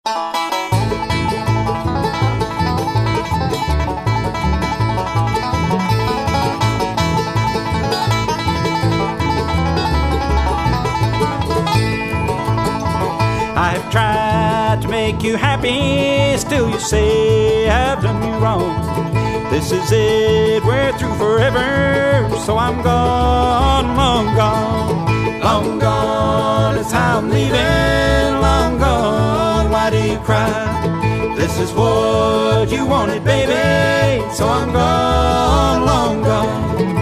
I've tried to make you happy, still you say I've done you wrong. This is it, we're through forever, so I'm gone, long gone. Long gone is how I'm leaving, long gone, why do you cry? This is what you wanted, baby, so I'm gone, long gone.